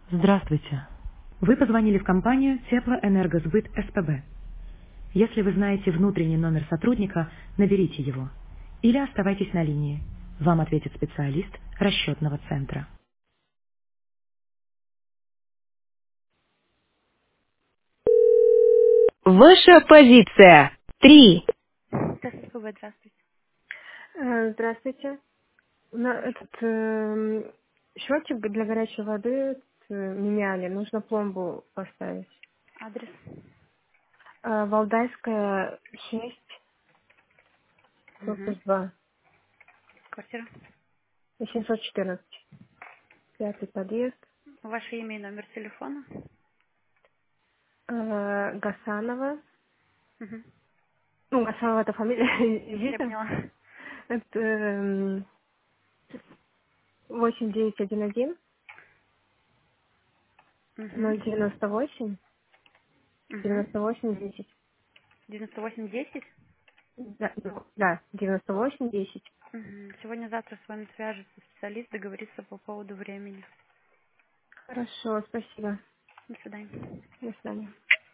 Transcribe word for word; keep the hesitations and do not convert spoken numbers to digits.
Здравствуйте. Вы позвонили в компанию Теплоэнергосбыт СПБ. Если вы знаете внутренний номер сотрудника, наберите его. Или оставайтесь на линии. Вам ответит специалист расчетного центра. Ваша позиция. Три. СПБ, здравствуйте. Э, Здравствуйте. На этот эм, счетчик для горячей воды э, меняли. Нужно пломбу поставить. Адрес. Э, Валдайская шесть, Угу. корпус два, Квартира. семьсот четырнадцать. Пятый подъезд. Ваше имя и номер телефона. Э, Гасанова. Угу. Ну, Гасанова это фамилия Я Зита. поняла. Это эм, восемь девять один один Угу. ноль девяносто восемь Угу. девяносто восемь десять. девяносто восемь десять. Да, ну, да, девяносто восемь десять. Угу. Сегодня-завтра с вами свяжется специалист, договорится по поводу времени. Хорошо, спасибо. До свидания. До свидания.